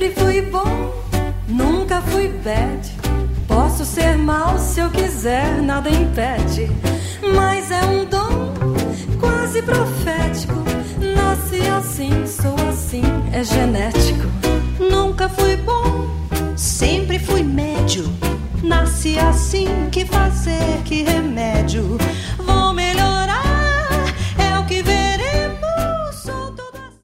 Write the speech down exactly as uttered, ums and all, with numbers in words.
Sempre fui bom, nunca fui bad. Posso ser mal se eu quiser, nada impede. Mas é um dom quase profético. Nasci assim, sou assim, é genético. Nunca fui bom, sempre fui médio. Nasci assim, que fazer, que remédio.